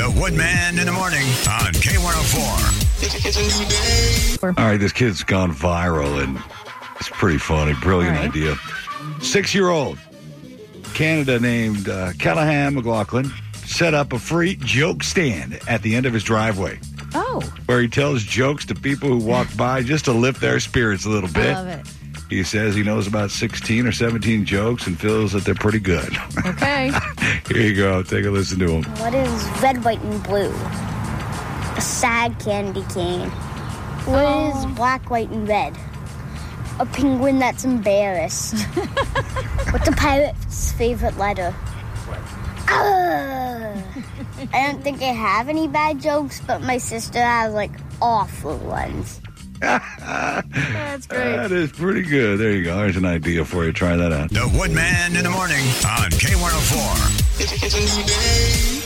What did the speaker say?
The Woodman in the morning on K104. It's a new day. All right, this kid's gone viral, and it's pretty funny. Brilliant idea. 6-year-old Canada named Callahan McLaughlin set up a free joke stand at the end of his driveway. Oh. Where he tells jokes to people who walk by just to lift their spirits a little bit. I love it. He says he knows about 16 or 17 jokes and feels that they're pretty good. Okay. Here you go. Take a listen to him. What is red, white, and blue? A sad candy cane. What is black, white, and red? A penguin that's embarrassed. What's a pirate's favorite letter? I don't think I have any bad jokes, but my sister has, awful ones. That's great. That is pretty good. There you go. There's an idea for you. Try that out. The Woodman in the morning on K104. It's a new day.